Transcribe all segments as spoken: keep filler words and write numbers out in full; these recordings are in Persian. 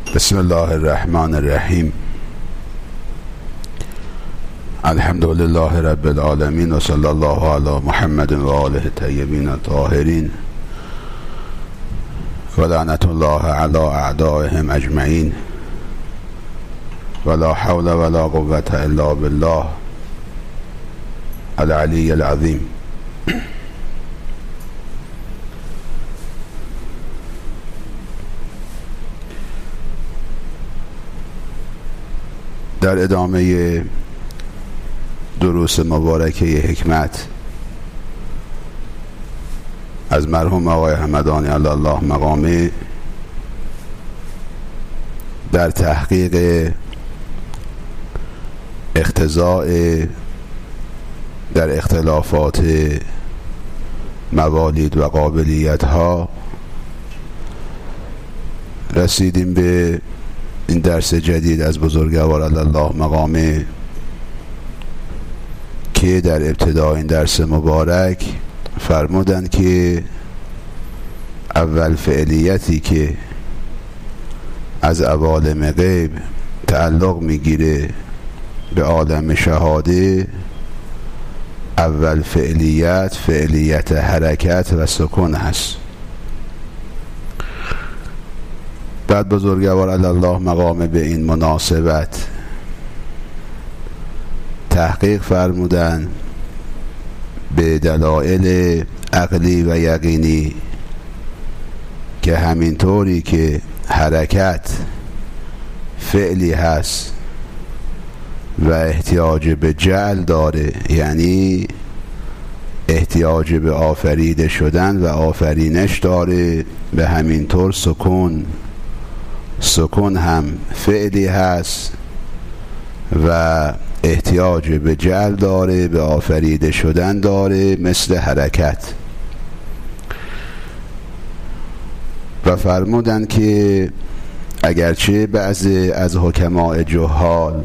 بسم الله الرحمن الرحیم. الحمد لله رب العالمین و صلی الله علی محمد و آله الطیبین الطاهرین و لعنت الله علی اعدائهم اجمعین ولا حول ولا قوة الا بالله العلی العظیم. در ادامه دروس مبارکه حکمت از مرحوم آقای همدانی علی الله مقامه در تحقیق اقتضاء در اختلافات موالید و قابلیت ها رسیدیم به این درس جدید از بزرگوار علی الله مقامه که در ابتدای این درس مبارک فرمودند که اول فعلیتی که از عوالم غیب تعلق میگیره به عالم شهاده، اول فعلیت فعلیت حرکت و سکون هست. بعد بزرگوار علی الله مقامه به این مناسبت تحقیق فرمودن به دلایل عقلی و یقینی که همینطوری که حرکت فعلی هست و احتیاج به جعل داره، یعنی احتیاج به آفریده شدن و آفرینش داره، به همینطور سکون سکون هم فعلی هست و احتیاج به جعل داره، به آفریده شدن داره، مثل حرکت. و فرمودن که اگرچه بعضی از حکماء جهال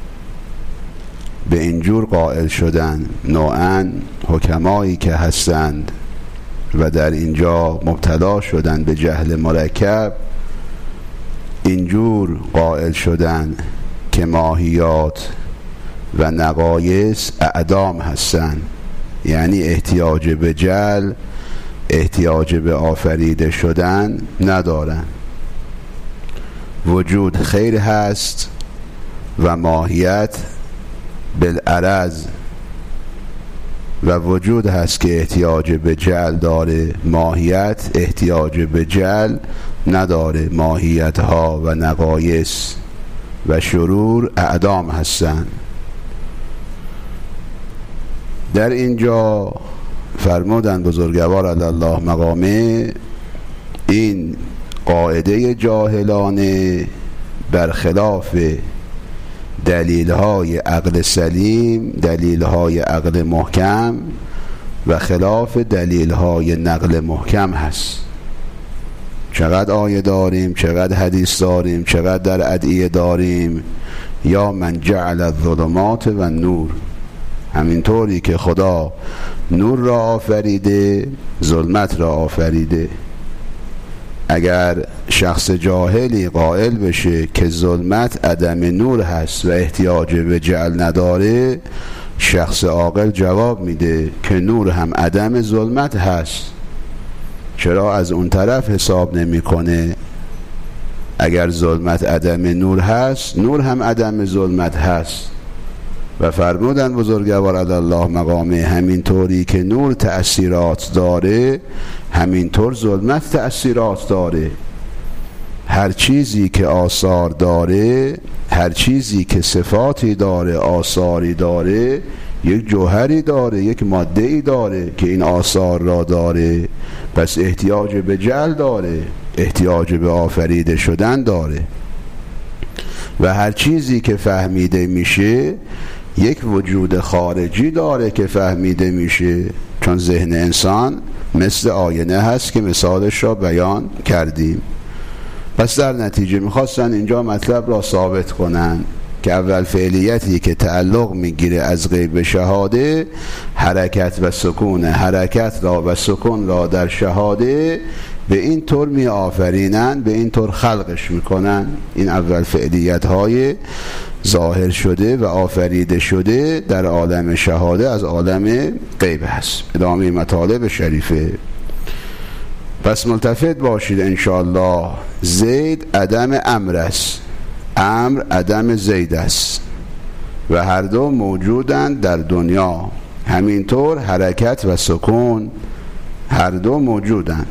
به اینجور قائل شدن، نوعاً حکمایی که هستند و در اینجا مبتلا شدن به جهل مرکب، اینجور قائل شدن که ماهیات و نقایص اعدام هستند، یعنی احتیاج به جعل، احتیاج به آفریده شدن ندارن. وجود خیر هست و ماهیت بالعرض، و وجود هست که احتیاج به جعل داره، ماهیت احتیاج به جعل نداره. ماهیت ها و نقایص و شرور اعدام هستند. در اینجا فرمودن بزرگوار علی الله مقامه این قاعده جاهلانه برخلاف دلیل‌های عقل سلیم، دلیل‌های عقل محکم و خلاف دلیل‌های نقل محکم هست. چقدر آیه داریم، چقدر حدیث داریم، چقدر در ادعیه داریم، یا من جعل الظلمات و نور، همینطوری که خدا نور را آفریده ظلمت را آفریده. اگر شخص جاهلی قائل بشه که ظلمت عدم نور هست و احتیاج به جعل نداره، شخص عاقل جواب میده که نور هم عدم ظلمت هست، چرا از اون طرف حساب نمیکنه؟ اگر ظلمت عدم نور هست، نور هم عدم ظلمت هست. و فرمودن بزرگوار علی الله مقامه همینطوری که نور تأثیرات داره، همینطور ظلمت تأثیرات داره. هر چیزی که آثار داره، هر چیزی که صفاتی داره، آثاری داره، یک جوهری داره، یک ماده‌ای داره که این آثار را داره، پس احتیاج به جعل داره، احتیاج به آفریده شدن داره. و هر چیزی که فهمیده میشه یک وجود خارجی داره که فهمیده میشه، چون ذهن انسان مثل آینه هست که مثالش را بیان کردیم. پس در نتیجه میخواستن اینجا مطلب را ثابت کنن که اول فعلیتی که تعلق میگیره از غیب به شهاده حرکت و سکون، حرکت را و سکون را در شهاده به این طور می آفرینن، به این طور خلقش میکنن. این اول فعلیت های ظاهر شده و آفریده شده در عالم شهاده از عالم غیب هست. ادامه مطالب شریفه. پس ملتفت باشید انشاءالله. زید عدم امر است، امر عدم زید است و هر دو موجودند در دنیا. همینطور حرکت و سکون هر دو موجودند.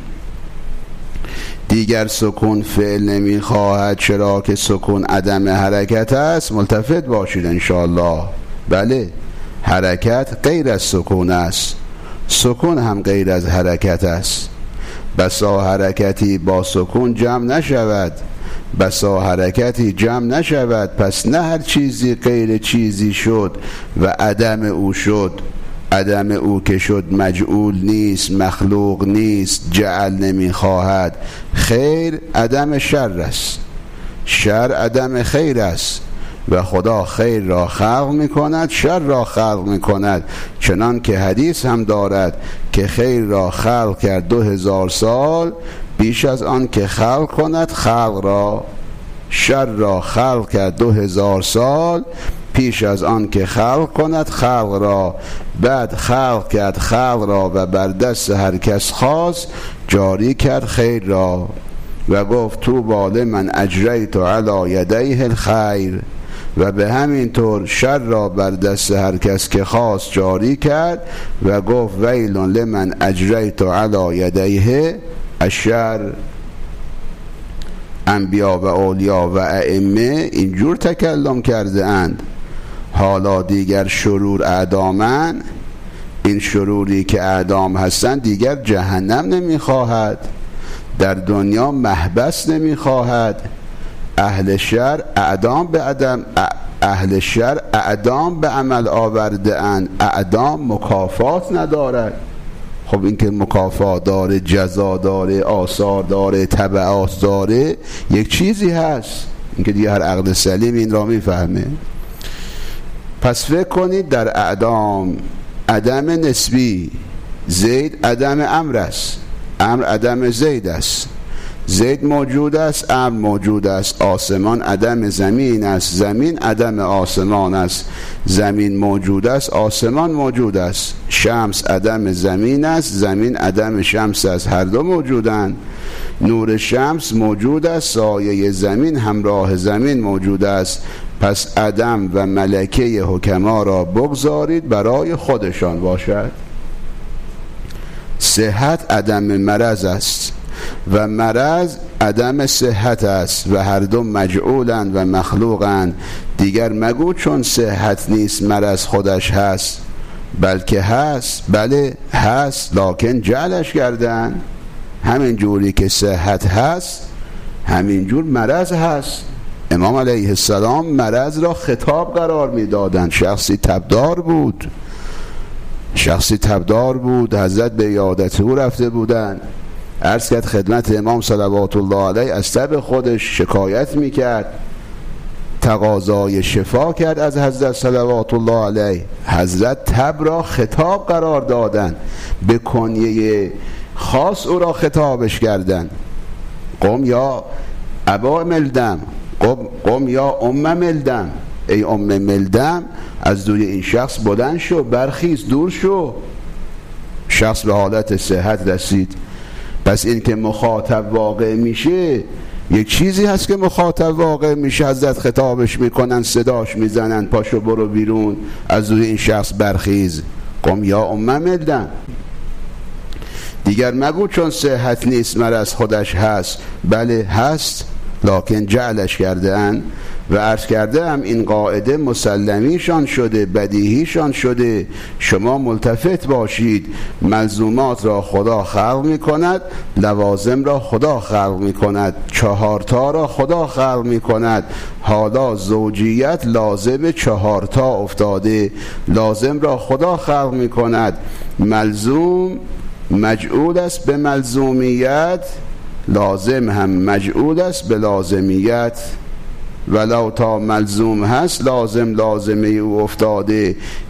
دیگر سکون فعل نمی خواهد، چرا که سکون عدم حرکت است. ملتفت باشید انشاءالله. بله، حرکت غیر از سکون است، سکون هم غیر از حرکت است. بسا حرکتی با سکون جمع نشود، بسا حرکتی جمع نشود. پس نه هر چیزی غیر چیزی شد و عدم او شد. عدم او که شد مجعول نیست، مخلوق نیست، جعل نمی خواهد. خیر عدم شر است، شر عدم خیر است و خدا خیر را خلق می کند، شر را خلق می کند. چنان که حدیث هم دارد که خیر را خلق کرد دو هزار سال بیش از آن که خلق کند خلق را. شر را خلق کرد دو هزار سال پیش از آن که خلق کند خلق را. بعد خلق کرد خلق را و بر دست هر کس خواست جاری کرد خیر را. و گفت تو بال من اجریت علی یدیه الخیر. و به همین طور شر را بر دست هر کس که خواست جاری کرد و گفت ویل لمن اجریت علی یدیه الشر. انبیا و اولیا و ائمه اینجور تکلم کرده اند. حالا دیگر شرور اعدامن، این شروری که اعدام هستند دیگر جهنم نمیخواهد، در دنیا محبس نمیخواهد. اهل شر اعدام به عدم اهل شر اعدام به عمل آورده اند، اعدام مکافات ندارد. خب این که مکافات داره، جزا داره، آثار داره، تبعات داره، یک چیزی هست. این که دیگه هر عقل سلیم این را میفهمه. پس فکر کنید در اعدام عدم نسبی، زید عدم امر است، امر عدم زید است. زید موجود است، امر موجود است. آسمان عدم زمین است، زمین عدم آسمان است. زمین موجود است، آسمان موجود است. شمس عدم زمین است، زمین عدم شمس است. هر دو موجودند. نور شمس موجود است، سایه زمین همراه زمین موجود است. پس عدم و ملکه حکما را بگذارید برای خودشان باشد. صحت عدم مرض است و مرض عدم صحت است و هر دو مجعولند و مخلوقند. دیگر مگو چون صحت نیست مرض خودش هست، بلکه هست. بله هست، لکن جعلش کردن. همین جوری که صحت هست همین جور مرض هست. امام علیه السلام مرض را خطاب قرار می دادند. شخصی تبدار بود، شخصی تبدار بود، حضرت به عیادت او رفته بودند. عرض کرد خدمت امام صلوات الله علیه، از تب خودش شکایت میکرد، تقاضای شفا کرد از حضرت صلوات الله علیه. حضرت تب را خطاب قرار دادن، به کنیه خاص او را خطابش کردن. قم یا ابا ملدم، قم, قم یا ام ملدم، ای ام ملدم از دوی این شخص بلند شو، برخیز، دور شو. شخص به حالت صحت رسید. پس این که مخاطب واقع میشه، یک چیزی هست که مخاطب واقع میشه. حضرت خطابش میکنن، صداش میزنن، پاشو برو بیرون، از روی این شخص برخیز. قم یا ام ملدم. دیگر مگو چون صحت نیست مرض خودش هست. بله هست، لکن جعلش کرده اند. و عرض کرده هم این قاعده مسلمیشان شده، بدیهیشان شده. شما ملتفت باشید. ملزومات را خدا خلق می کند، لوازم را خدا خلق می کند، چهارتا را خدا خلق می کند. حالا زوجیت لازم چهارتا افتاده، لازم را خدا خلق می کند. ملزوم مجعول است به ملزومیت، لازم هم مجعول است به لازمیت. ولو تا ملزوم هست لازم لازمه او افتاده.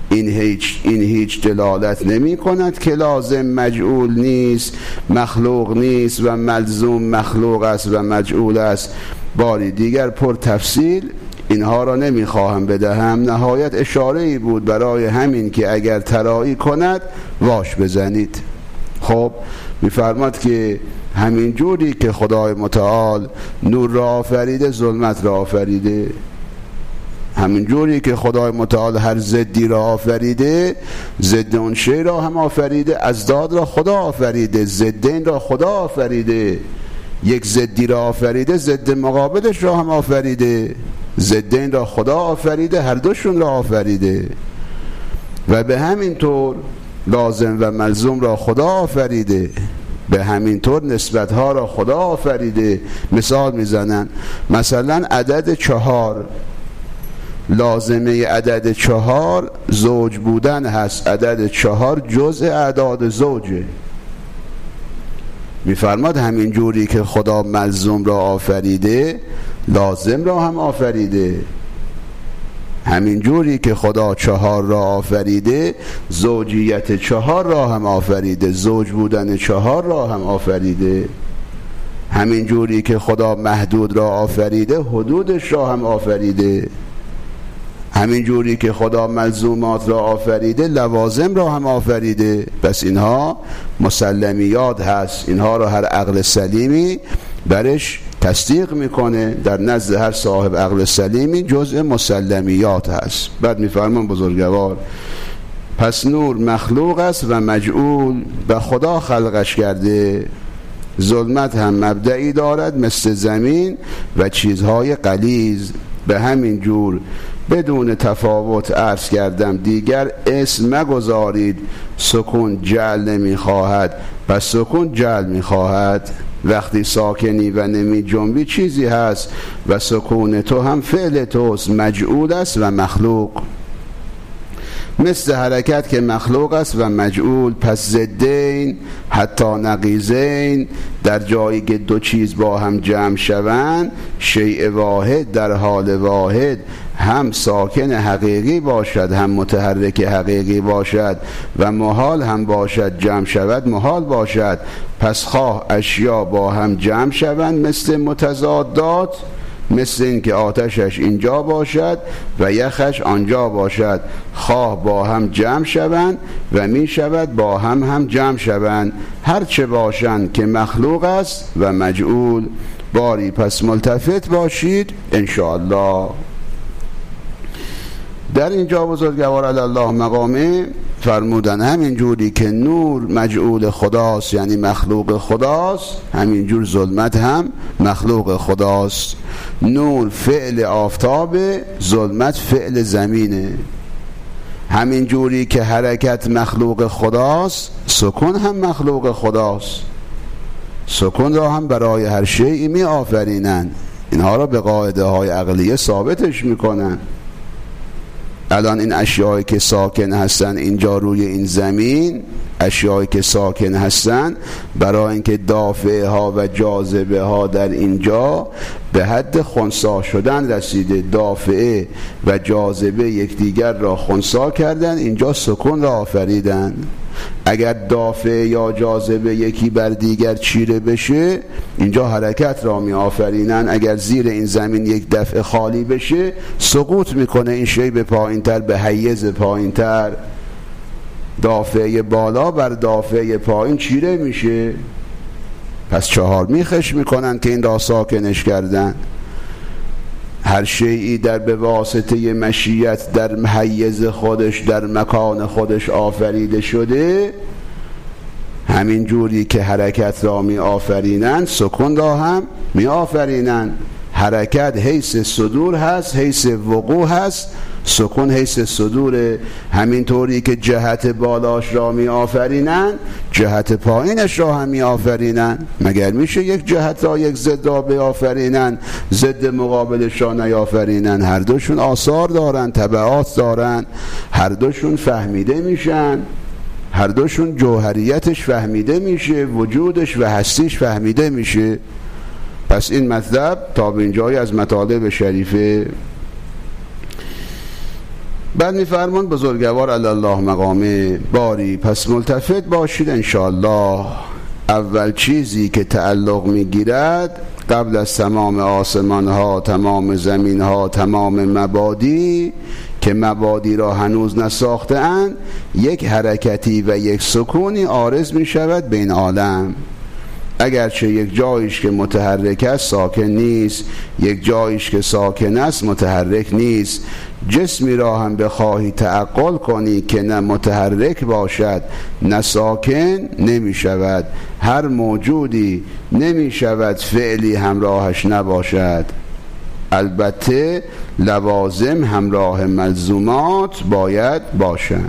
این هیچ این هیچ دلالت نمی کند که لازم مجعول نیست، مخلوق نیست و ملزوم مخلوق است و مجعول است. باری دیگر پر تفصیل اینها را نمیخواهم بدهم، نهایت اشاره ای بود برای همین که اگر ترایی کند واش بزنید. خب میفرماد که همین جوری که خدای متعال نور را آفریده ظلمت را آفریده، همین جوری که خدای متعال هر ضدی را آفریده ضد اون شی را هم آفریده، ازداد را خدا آفریده، ضدین را خدا آفریده. یک ضدی را آفریده ضد مقابلش را هم آفریده، ضدین را خدا آفریده، هر دوشون را آفریده. و به همین طور لازم و ملزوم را خدا آفریده، به همین طور نسبتها را خدا آفریده. مثال میزنن، مثلا عدد چهار، لازمه عدد چهار زوج بودن هست، عدد چهار جزء اعداد زوجه. میفرماد همین جوری که خدا ملزوم را آفریده لازم را هم آفریده، همین جوری که خدا چهار را آفریده زوجیت چهار را هم آفریده، زوج بودن چهار را هم آفریده. همین جوری که خدا محدود را آفریده حدودش را هم آفریده. همین جوری که خدا ملزومات را آفریده لوازم را هم آفریده. پس اینها مسلمیات هست، اینها را هر عقل سلیمی برش تصدیق میکنه، در نزد هر صاحب عقل سلیمی جزء مسلمیات هست. بعد میفرمان بزرگوار پس نور مخلوق است و مجعول و خدا خلقش کرده. ظلمت هم مبدعی دارد مثل زمین و چیزهای غلیظ. به همین جور بدون تفاوت عرض کردم، دیگر اسم مگذارید. سکون جعل نمی خواهد، پس سکون جعل می خواهد. وقتی ساکنی و نمی جنبی چیزی هست و سکون تو هم فعل توست، مجعول است و مخلوق. مثل حرکت که مخلوق است و مجعول. پس ضدین حتی نقیضین در جایی که دو چیز با هم جمع شوند، شیء واحد در حال واحد هم ساکن حقیقی باشد هم متحرک حقیقی باشد و محال هم باشد، جمع شود محال باشد. پس خواه اشیا با هم جمع شوند مثل متضادات، مثل این که آتشش اینجا باشد و یخش آنجا باشد، خواه با هم جمع شوند و می شود با هم هم جمع شوند، هرچه باشند که مخلوق است و مجعول. باری پس ملتفت باشید انشاءالله. در اینجا بزرگوار علی الله مقامه فرمودن همین جوری که نور مجعول خداست یعنی مخلوق خداست، همین جور ظلمت هم مخلوق خداست. نور فعل آفتاب، ظلمت فعل زمینه. همین جوری که حرکت مخلوق خداست، سکون هم مخلوق خداست. سکون را هم برای هر شیئی می آفرینن. اینها را به قاعده های عقلیه ثابتش میکنن. الان این اشیایی که ساکن هستن اینجا روی این زمین، اشیایی که ساکن هستن برای اینکه دافعه ها و جاذبه ها در اینجا به حد خنثی شدن رسیده، دافعه و جاذبه یکدیگر را خنثی کردن، اینجا سکون را آفریدن. اگر دافعه یا جاذبه یکی بر دیگر چیره بشه اینجا حرکت را می آفرینن. اگر زیر این زمین یک دفعه خالی بشه سقوط میکنه این شی به پایین تر، به حیز پایین تر. دافعه بالا بر دافعه پایین چیره میشه. پس چهار میخش میکنن که این را ساکنش کردن. هر شیئی در به واسطه مشیت در حیز خودش در مکان خودش آفریده شده، همین جوری که حرکت را می آفرینن سکون را هم می آفرینن. حرکت حیث صدور هست، حیث وقوع هست، سکون حیث صدوره. همین طوری که جهت بالاش را می آفرینن جهت پایینش را هم می آفرینن. مگر میشه یک جهت را یک ضد را بیافرینن ضد مقابلش را نیافرینن؟ هر دوشون آثار دارن، تبعات دارن، هر دوشون فهمیده میشن، هر دوشون جوهریتش فهمیده میشه، وجودش و هستیش فهمیده میشه. پس این مطلب تا به اینجای از مطالب شریفه. بعد میفرمان بزرگوار علی الله مقامه باری پس ملتفت باشید انشاءالله. اول چیزی که تعلق میگیرد قبل از تمام آسمان ها، تمام زمین ها، تمام مبادی که مبادی را هنوز نساخته اند، یک حرکتی و یک سکونی عارض می شود بین عالم. اگرچه یک جایش که متحرک است ساکن نیست، یک جایش که ساکن است متحرک نیست. جسمی را هم بخواهی تعقل کنی که نه متحرک باشد نه ساکن، نمی شود. هر موجودی نمی شود فعلی همراهش نباشد. البته لوازم همراه ملزومات باید باشند.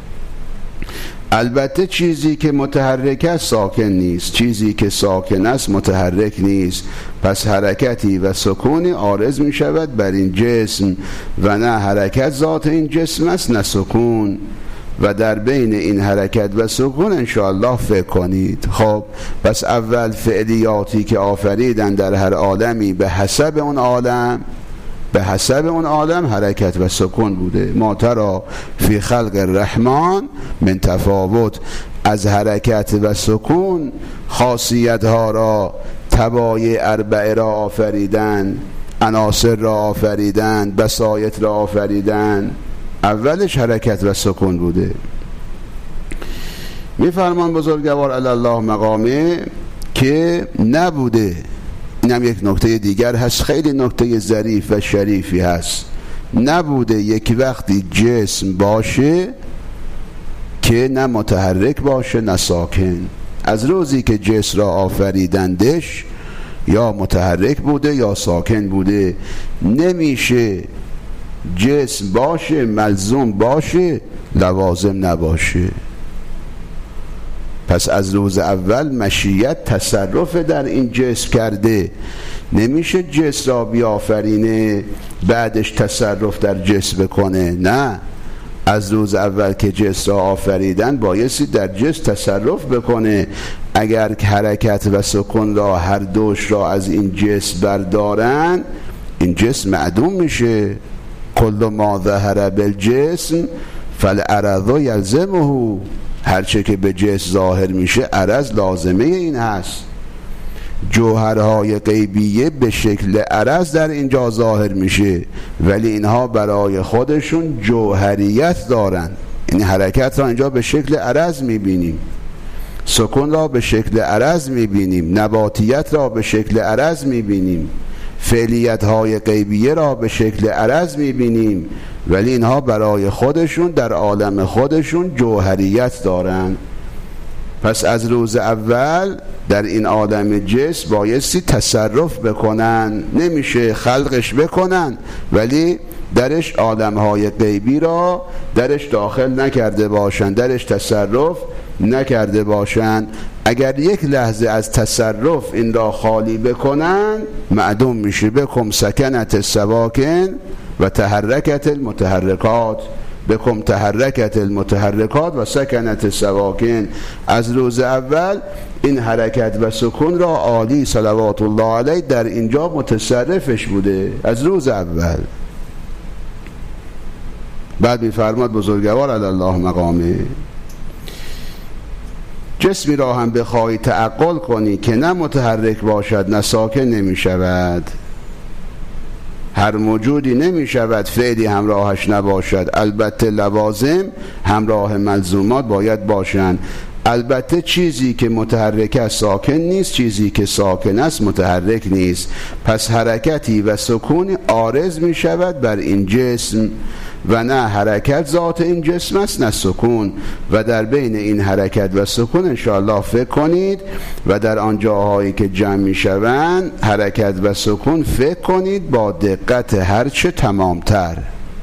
البته چیزی که متحرک است ساکن نیست، چیزی که ساکن است متحرک نیست. پس حرکتی و سکونی عارض می شود بر این جسم و نه حرکت ذات این جسم است نه سکون. و در بین این حرکت و سکون انشاءالله فکر کنید. خب پس اول فعلیاتی که آفریدن در هر عالمی به حسب اون عالم، به حسب اون عالم حرکت و سکون بوده. ما ترى فی خلق الرحمن من تفاوت. از حرکت و سکون خاصیت ها را تبایع اربعه را آفریدن، عناصر را آفریدن، بسایط را آفریدن. اولش حرکت و سکون بوده. میفرمان بزرگوار علی الله مقامه که نبوده. اینم یک نکته دیگر هست، خیلی نکته ظریف و شریفی هست. نبوده یک وقتی جسم باشه که نه متحرک باشه نه ساکن. از روزی که جسم را آفریدندش یا متحرک بوده یا ساکن بوده. نمیشه جسم باشه ملزوم باشه لوازم نباشه. پس از روز اول مشیت تصرف در این جسم کرده. نمیشه جسم را بیافرینه بعدش تصرف در جسم بکنه. نه، از روز اول که جسم را آفریدن بایستی در جسم تصرف بکنه. اگر حرکت و سکون را هر دوش را از این جسم بردارن این جسم معدوم میشه. کل ما ظهر بالجسم فالعرض یلزمه. هرچه که به جسم ظاهر میشه عرض لازمه این هست. جوهرهای غیبیه به شکل عرض در اینجا ظاهر میشه، ولی اینها برای خودشون جوهریت دارن. این حرکت را اینجا به شکل عرض میبینیم، سکون را به شکل عرض میبینیم، نباتیت را به شکل عرض میبینیم، فعلیت های غیبیه را به شکل عرض میبینیم، ولی اینها برای خودشون در عالم خودشون جوهریت دارن. پس از روز اول در این عالم جسم بایستی تصرف بکنن. نمیشه خلقش بکنن ولی درش عالمهای غیبی را درش داخل نکرده باشن، درش تصرف نکرده باشن. اگر یک لحظه از تصرف این را خالی بکنن معدوم میشه. بکم سکنت السواکن و تحرکت المتحرکات. بکم تحرکت المتحرکات و سکنت السواکن. از روز اول این حرکت و سکون را عالی صلوات الله علیه در اینجا متصرفش بوده از روز اول. بعد می‌فرماد بزرگوار علی الله مقامه جسمی را هم بخواهی تعقل کنی که نه متحرک باشد نه ساکن نمی شود. هر موجودی نمی شود فعلی همراهش نباشد. البته لوازم همراه ملزومات باید باشند. البته چیزی که متحرک است ساکن نیست، چیزی که ساکن است متحرک نیست. پس حرکتی و سکونی عارض می شود بر این جسم و نه حرکت ذات این جسم است نه سکون. و در بین این حرکت و سکون انشاءالله فکر کنید و در آن جاهایی که جمع می شوند حرکت و سکون فکر کنید با دقت هرچه تمامتر.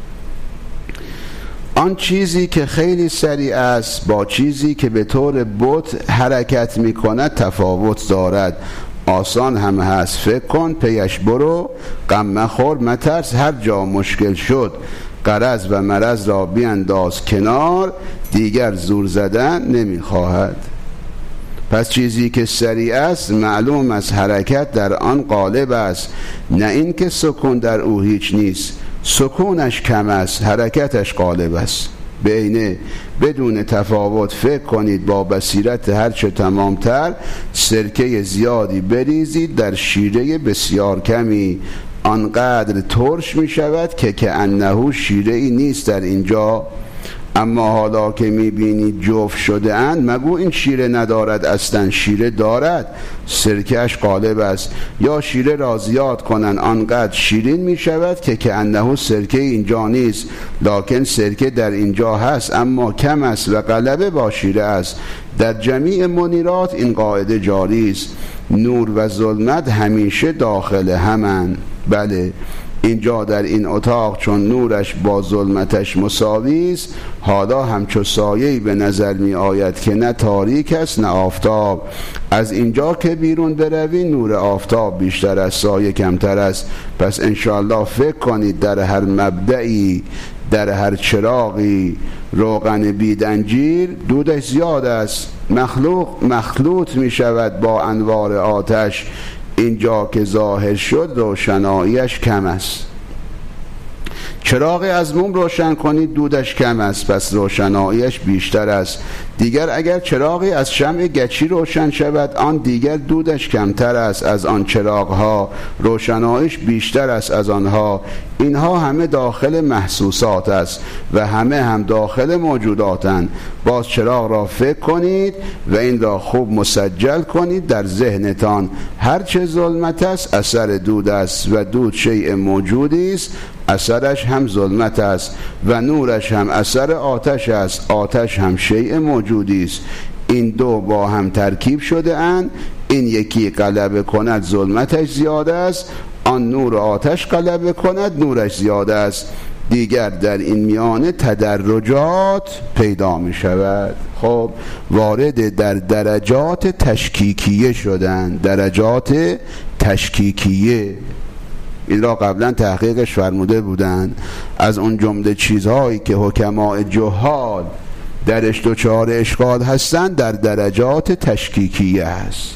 آن چیزی که خیلی سریع است با چیزی که به طور بط حرکت می کند تفاوت دارد. آسان هم هست، فکر کن، پیش برو، غم مخور، مترس. هر جا مشکل شد غرض و مرض را بیانداز کنار، دیگر زور زدن نمی خواهد. پس چیزی که سریع است معلوم است حرکت در آن غالب است، نه این که سکون در او هیچ نیست. سکونش کم است، حرکتش غالب است. به عینه بدون تفاوت فکر کنید با بصیرت هرچه تمامتر، سرکه زیادی بریزید در شیره بسیار کمی، آنقدر ترش می شود که که انه شیره ای نیست در اینجا. اما حالا که می بینید جفت شده اند، مگو این شیره ندارد، اصلا شیره دارد، سرکهش غالب است. یا شیره را زیاد کنن، آنقدر شیرین می شود که که انه سرکه اینجا نیست، لکن سرکه در اینجا هست اما کم است و غلبه با شیره است. در جمیع منیرات این قاعده جاری است، نور و ظلمت همیشه داخل همند. بله، اینجا در این اتاق چون نورش با ظلمتش مساوی است، حالا همچو سایه‌ای به نظر می آید که نه تاریک است نه آفتاب. از اینجا که بیرون بروی، نور آفتاب بیشتر از سایه کمتر است. پس انشاءالله فکر کنید در هر مبدعی، در هر چراغی روغن بیدنجیر دودش زیاد است، مخلوق مخلوط می شود با انوار آتش. اینجا که ظاهر شد روشناییش کم است. چراغ از موم روشن کنید، دودش کم است، پس روشناییش بیشتر است. دیگر اگر چراغی از شمع گچی روشن شود، آن دیگر دودش کمتر است از آن چراغها، روشناییش بیشتر است از آنها. اینها همه داخل محسوسات است و همه هم داخل موجوداتند. باز چراغ را فکر کنید و این را خوب مسجل کنید در ذهنتان. هرچه ظلمت است اثر دود است و دود شیء موجودی است، اثرش هم ظلمت است و نورش هم اثر آتش است، آتش هم شیء موجودی است. این دو با هم ترکیب شده اند. این یکی غلبه کند ظلمتش زیاد است، آن نور آتش غلبه کند نورش زیاد است. دیگر در این میانه تدرجات پیدا می شود. خب وارد در درجات تشکیکیه شدن، درجات تشکیکیه. این را قبلا تحقیقش فرموده بودند. از اون جمله چیزهایی که حکماء جهال درش دچار اشکال هستند در درجات تشکیکیه است.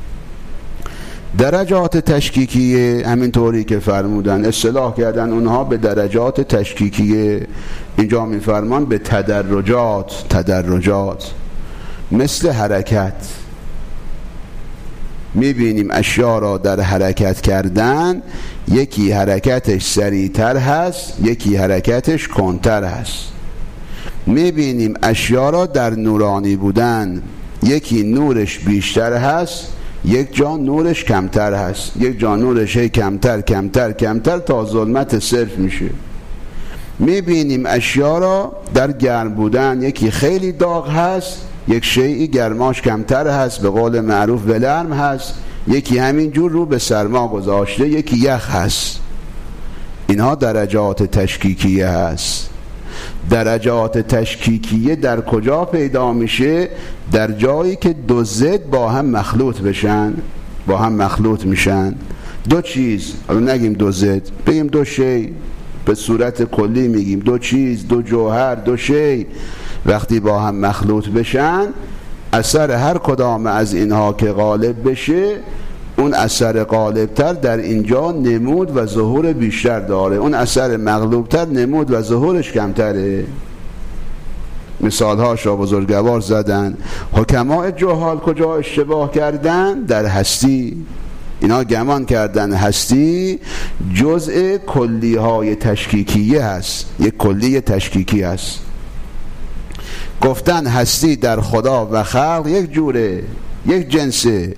درجات تشکیکیه همینطوری که فرمودن اصطلاح کردن اونها به درجات تشکیکیه، اینجا میفرمان به تدرجات. تدرجات مثل حرکت، میبینیم اشیا را در حرکت کردن، یکی حرکتش سریعتر هست، یکی حرکتش کندتر هست. میبینیم اشیا را در نورانی بودن، یکی نورش بیشتر هست، یک جا نورش کمتر هست، یک جا نورش هی کمتر کمتر کمتر تا ظلمت صرف میشه. میبینیم اشیا را در گرم بودن، یکی خیلی داغ هست، یک شیئی گرماش کمتر هست، به قول معروف ولرم هست، یکی همین جور رو به سرما گذاشته، یکی یخ هست. اینها درجات تشکیکیه هست. درجات تشکیکیه در کجا پیدا میشه؟ در جایی که دو ضد با هم مخلوط بشن، با هم مخلوط میشن. دو چیز، حالا نگیم دو ضد، بگیم دو شی، به صورت کلی میگیم دو چیز، دو جوهر، دو شی وقتی با هم مخلوط بشن، اثر هر کدام از اینها که غالب بشه، اون اثر غالبتر در اینجا نمود و ظهور بیشتر داره، اون اثر مغلوبتر نمود و ظهورش کمتره. مثالهاش را بزرگوار زدن. حکماء جهال کجا اشتباه کردن؟ در هستی. اینا گمان کردن هستی جزء کلیهای تشکیکیه هست، یک کلی تشکیکی هست. گفتن هستی در خدا و خلق یک جوره، یک جنسه.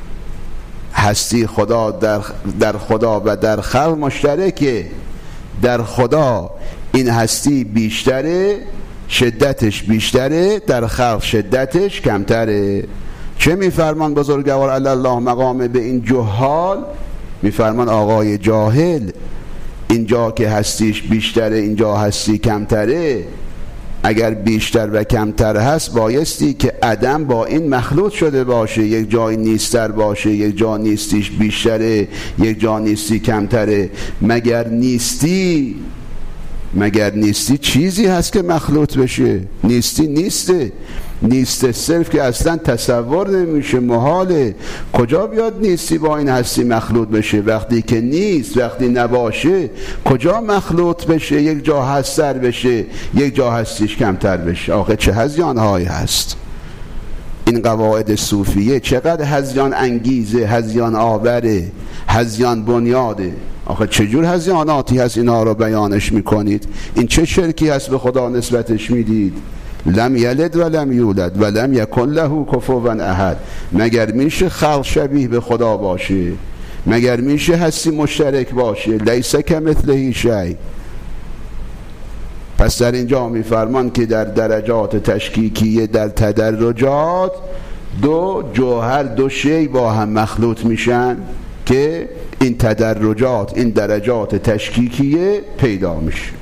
هستی خدا در, در خدا و در خلق مشترکه. در خدا این هستی بیشتره، شدتش بیشتره، در خلق شدتش کمتره. چه میفرمان بزرگوار علی الله مقام به این جهال؟ میفرمان آقای جاهل، اینجا که هستیش بیشتره اینجا هستی کمتره. اگر بیشتر و کمتر هست بایستی که عدم با این مخلوط شده باشه، یک جای نیستر باشه، یک جا نیستیش بیشتره، یک جا نیستی کمتره. مگر نیستی مگر نیستی چیزی هست که مخلوط بشه؟ نیستی نیسته. نیست صرف که اصلا تصور نمیشه، محاله. کجا بیاد نیستی با این هستی مخلوط بشه؟ وقتی که نیست، وقتی نباشه کجا مخلوط بشه؟ یک جا هستر بشه، یک جا هستیش کمتر بشه. آخه چه هذیان‌هایی هست این قواعد صوفیه، چقدر هذیان انگیزه، هذیان آوره، هذیان بنیاده. آخه چجور هذیاناتی هست اینا رو بیانش میکنید؟ این چه شرکی هست به خدا نسبتش میدید؟ لم یلد و لم یولد و لم یکن له کفوا احد. مگر میشه خلق شبیه به خدا باشه؟ مگر میشه هستی مشترک باشه؟ لیس کمثله شیء. پس در اینجا میفرمان که در درجات تشکیکیه، در تدرجات، دو جوهر، دو شی با هم مخلوط میشن که این تدرجات، این درجات تشکیکیه پیدا میشه.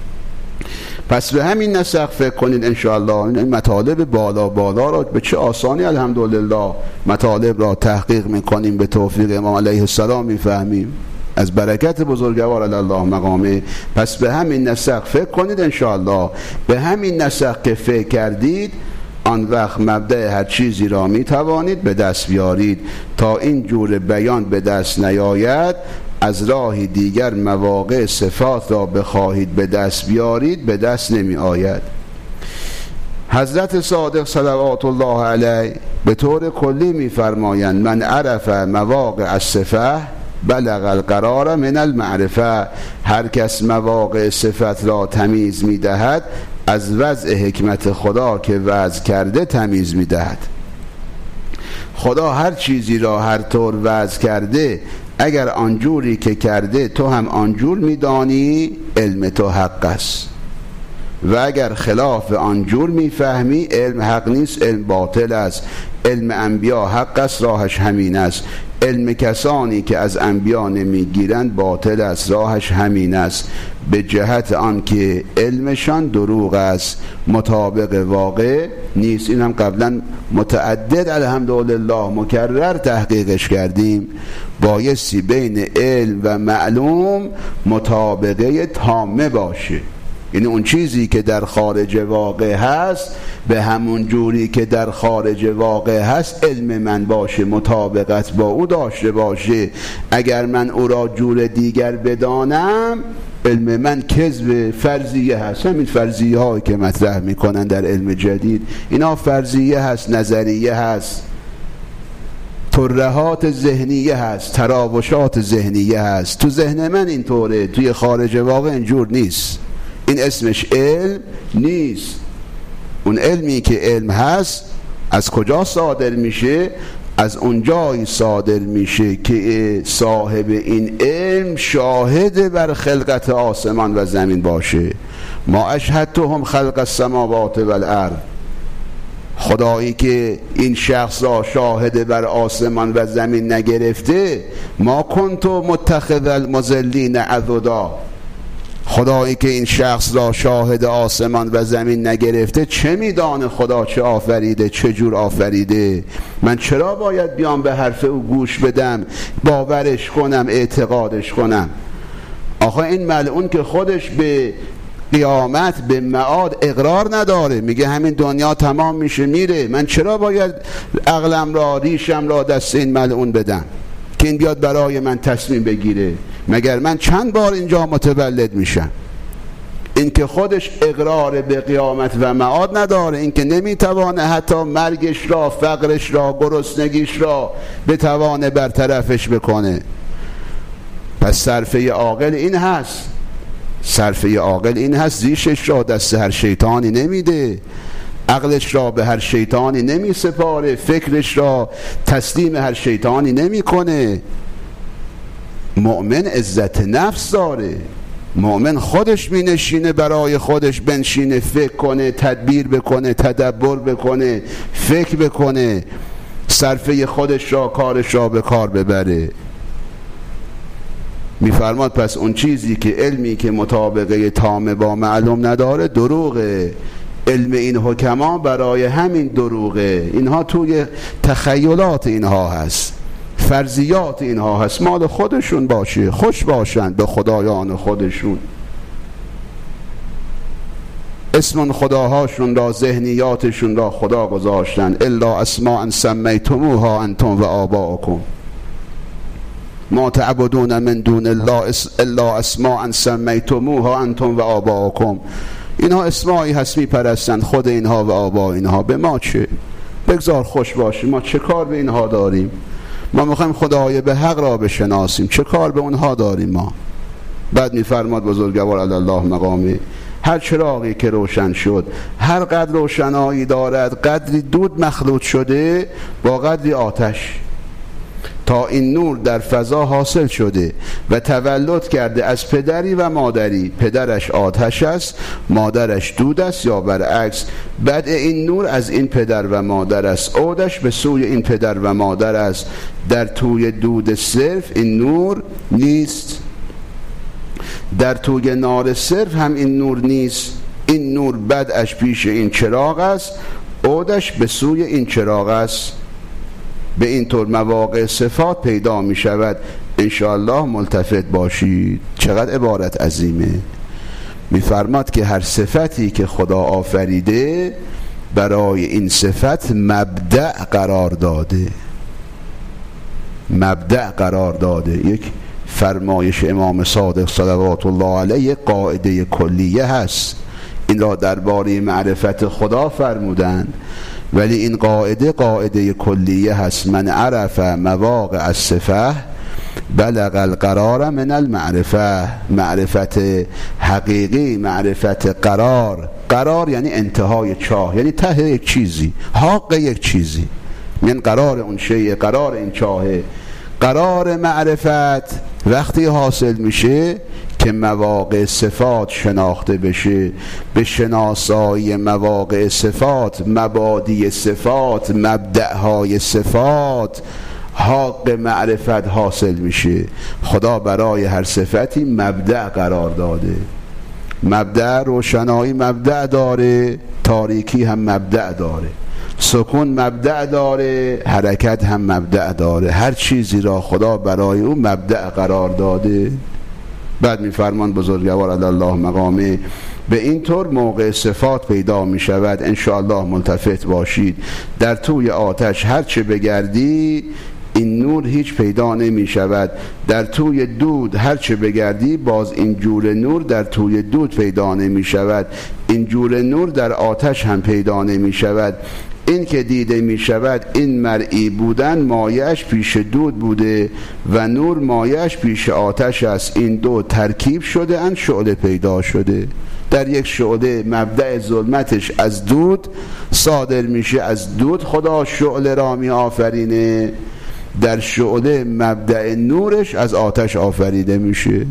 پس به همین نسق فکر کنید انشاءالله این مطالب بالا بالا را به چه آسانی الحمدلله مطالب را تحقیق میکنیم، به توفیق امام علیه السلام میفهمیم، از برکت بزرگوار الله مقامه. پس به همین نسق فکر کنید انشاءالله. به همین نسق که فکر کردید، آن وقت مبدأ هر چیزی را می توانید به دست بیارید. تا این جور بیان به دست نیاید، از راه دیگر مواقع صفات را بخواهید به دست بیارید، به دست نمی آید. حضرت صادق صلوات الله علیه به طور کلی می فرمایند من عرف مواقع الصفه بلغ القرار من المعرفه. هر کس مواقع صفت را تمیز می دهد، از وضع حکمت خدا که وضع کرده تمیز می دهد. خدا هر چیزی را هر طور وضع کرده، اگر آنجوری که کرده تو هم آنجور می دانی، علم تو حق است. و اگر خلاف آنجور می فهمی، علم حق نیست، علم باطل است. علم انبیا حق است، راهش همین است. علم کسانی که از انبیا نمیگیرند باطل است، راهش همین است. به جهت آن که علمشان دروغ است، مطابق واقع نیست. این هم قبلا متعدد الحمدلله مکرر تحقیقش کردیم. بایستی بین علم و معلوم مطابقه تامه باشه، یعنی اون چیزی که در خارج واقع هست به همون جوری که در خارج واقع هست علم من باشه، مطابقت با او داشته باشه. اگر من او را جور دیگر بدانم، علم من کذب، فرضیه هست. همین فرضیه هایی که مطرح میکنن در علم جدید، اینا فرضیه هست، نظریه هست، ترهات ذهنیه هست، تراوشات ذهنیه هست. تو ذهن من اینطوره، توی خارج واقع اینجور نیست. این اسمش علم نیست. اون علمی که علم هست از کجا صادر میشه؟ از اونجایی صادر میشه که صاحب این علم شاهد بر خلقت آسمان و زمین باشه. ما اشهدتهم خلق السماوات والارض. خدایی که این شخص را شاهد بر آسمان و زمین نگرفته، ما کنت متخذ المضلین عضدا. خدایی که این شخص را شاهد آسمان و زمین نگرفته، چه میدانه خدا چه آفریده، چه جور آفریده؟ من چرا باید بیام به حرف او گوش بدم، باورش کنم، اعتقادش کنم؟ آخه این ملعون که خودش به قیامت، به معاد اقرار نداره، میگه همین دنیا تمام میشه میره، من چرا باید عقلم را، ریشم را دست این ملعون بدم که این بیاد برای من تصمیم بگیره؟ مگر من چند بار اینجا متولد میشم؟ این که خودش اقرار به قیامت و معاد نداره، این که نمیتوانه حتی مرگش را، فقرش را، گرسنگیش را بتوانه برطرفش بکنه. پس صرفه عاقل این هست، صرفه عاقل این هست ریشش را دست هر شیطانی نمیده، عقلش را به هر شیطانی نمی سپاره، فکرش را تسلیم هر شیطانی نمی کنه. مؤمن عزت نفس داره، مؤمن خودش می نشینه، برای خودش بنشینه، فکر کنه، تدبیر بکنه، تدبر بکنه، فکر بکنه، صرفه خودش را، کارش را به کار ببره. میفرماد پس اون چیزی که علمی که مطابقه تام با معلوم نداره دروغه. علم این حکما برای همین دروغه. اینها توی تخیلات اینها هست، فرضیات اینها هست، مال خودشون باشه، خوش باشند به خدایان خودشون. اسم خداهاشون را، ذهنیاتشون را خدا گذاشتن. الا اسماء سمیتموها انتم و آباؤکم ما تعبدون من دون الله الا اسماء سمیتموها انتم و آباؤکم. اینها اسمایی هست میپرستند، خود اینها و آبا اینها. به ما چه؟ بگذار خوش باشیم، ما چه کار به اینها داریم؟ ما میخوایم خدای به حق را بشناسیم، چه کار به اونها داریم ما؟ بعد میفرماد بزرگوار علی الله مقامه هر چراغی که روشن شد، هر قدر روشنایی دارد قدری دود مخلوط شده با قدری آتش، تا این نور در فضا حاصل شده و تولد کرده از پدری و مادری. پدرش آتش است، مادرش دود است، یا برعکس. بعد این نور از این پدر و مادر است، عودش به سوی این پدر و مادر است. در توی دود صرف این نور نیست، در توی نار صرف هم این نور نیست. این نور بدش پیش این چراغ است، عودش به سوی این چراغ است. به این طور مواقع صفات پیدا می شود. انشاءالله ملتفت باشید. چقدر عبارت عظیمه. می فرماد که هر صفتی که خدا آفریده برای این صفت مبدأ قرار داده، مبدأ قرار داده. یک فرمایش امام صادق صلوات الله علیه قاعده کلیه هست، این را درباره معرفت خدا فرمودن، ولی این قاعده قاعده کلیه هست. من عرف مواقع الصفه بلغ القرار من المعرفه. معرفت حقیقی، معرفت قرار. قرار یعنی انتهای چاه، یعنی ته یک چیزی، حق یک چیزی، یعنی قرار اون شیء، قرار این چاهه. قرار معرفت وقتی حاصل میشه که مواقع صفات شناخته بشه. به شناسایی مواقع صفات، مبادی صفات، مبدأهای صفات، حق معرفت حاصل میشه. خدا برای هر صفتی مبدأ قرار داده. مبدأ روشنایی مبدأ داره، تاریکی هم مبدأ داره، سکون مبدأ داره، حرکت هم مبدأ داره. هر چیزی را خدا برای او مبدأ قرار داده. بعد میفرمان بزرگوار علی الله مقامه به این طور موقع صفات پیدا می شود. انشاءالله ملتفت باشید. در توی آتش هر چه بگردی این نور هیچ پیدا نمی شود. در توی دود هر چه بگردی باز این جور نور در توی دود پیدا نمی شود. این جور نور در آتش هم پیدا نمی شود. این که دیده می شود این مرئی بودن مایه‌اش پیش دود بوده و نور مایه‌اش پیش آتش است. این دو ترکیب شده اند شعله پیدا شده. در یک شعله مبدأ ظلمتش از دود صادر میشه، از دود خدا شعله را می آفرینه. در شعله مبدأ نورش از آتش آفریده میشه.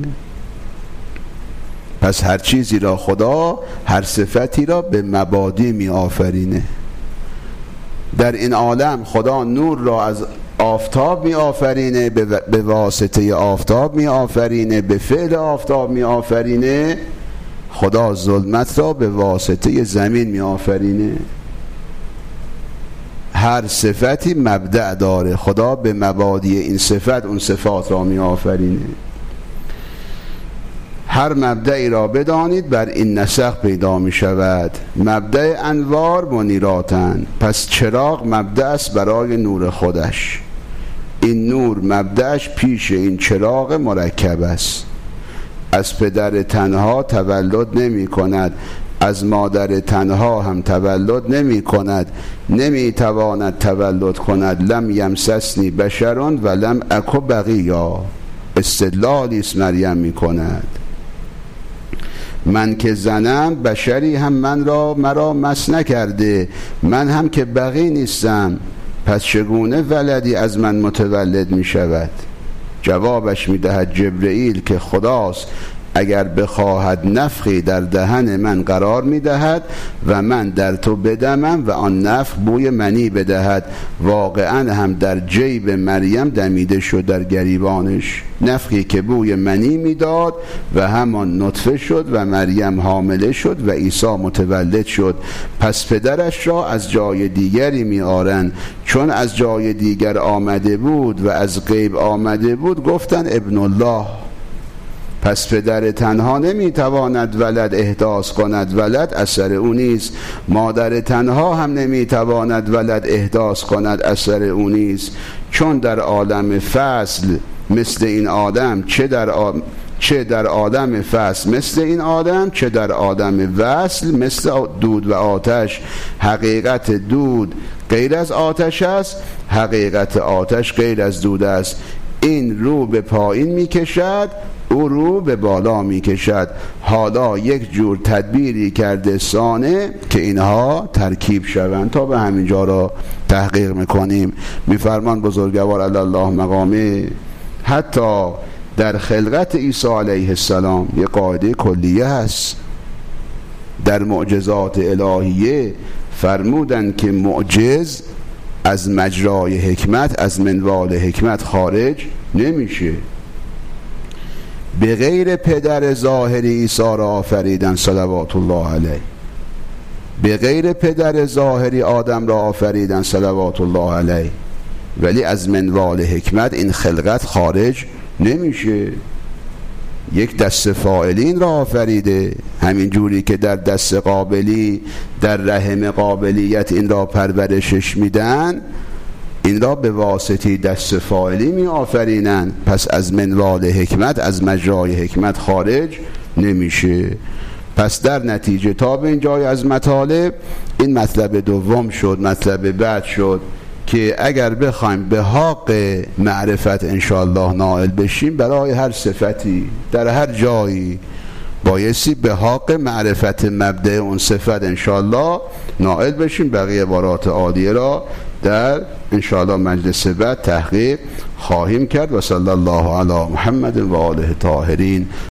پس هر چیزی را خدا، هر صفتی را به مبادی می آفرینه. در این عالم خدا نور را از آفتاب می آفرینه، به واسطه آفتاب می آفرینه، به فعل آفتاب می آفرینه. خدا ظلمت را به واسطه زمین می آفرینه. هر صفتی مبدأ داره، خدا به مبادی این صفت اون صفات را می آفرینه. هر مبدعی را بدانید بر این نسق پیدا می شود. مبدع انوار منیراتن، پس چراغ مبدع است برای نور خودش. این نور مبدعش پیش این چراغ مرکب است. از پدر تنها تولد نمی کند، از مادر تنها هم تولد نمی کند، نمی تواند تولد کند. لم یمسسنی بشرون و لم اکو بقیا. استدلالی است مریم می کند. من که زنم بشری هم من را مرا مس نکرده، من هم که بقی نیستم، پس چگونه ولدی از من متولد می شود؟ جوابش می دهد جبرئیل که خداست اگر بخواهد نفخی در دهن من قرار می دهد و من در تو بدمم و آن نفخ بوی منی بدهد. واقعا هم در جیب مریم دمیده شد در گریبانش نفخی که بوی منی می داد و همان نطفه شد و مریم حامله شد و عیسی متولد شد. پس پدرش را از جای دیگری می آرند، چون از جای دیگر آمده بود و از غیب آمده بود گفتن ابن الله. پس پدر تنها نمیتواند ولد احداث کند، ولد اثر او نیست. مادر تنها هم نمیتواند ولد احداث کند، اثر او نیست. چون در عالم فصل مثل این آدم، چه در آ... چه در عالم فصل مثل این آدم، چه در عالم وصل مثل دود و آتش. حقیقت دود غیر از آتش است، حقیقت آتش غیر از دود است. این رو به پایین می کشد، او رو به بالا می کشد. حالا یک جور تدبیری کرده سانه که اینها ترکیب شوند. تا به همینجا را تحقیق میکنیم. میفرمان بزرگوار علی الله مقامه حتی در خلقت عیسی علیه السلام یک قاعده کلیه هست. در معجزات الهیه فرمودن که معجز از مجرای حکمت، از منوال حکمت خارج نمیشه. به غیر پدر ظاهری عیسی را آفریدن صلوات الله علیه، به غیر پدر ظاهری آدم را آفریدن صلوات الله علیه، ولی از منوال حکمت این خلقت خارج نمیشه. یک دست فاعلین را آفریده، همین جوری که در دست قابلی در رحم قابلیت این را پرورشش میدن، این را به واسطه دست فاعلی می آفرینن. پس از منوال حکمت، از مجرای حکمت خارج نمیشه. پس در نتیجه تا به این جای از مطالب این مطلب دوم شد. مطلب بعد شد که اگر بخوایم به حق معرفت انشاءالله نائل بشیم، برای هر صفتی در هر جایی بایستی به حق معرفت مبدأ اون صفت انشاءالله نائل بشیم. بقیه عبارات عالیه را در انشاءالله مجلس بعد تحقیق خواهیم کرد. و صلی الله علی محمد و آله طاهرین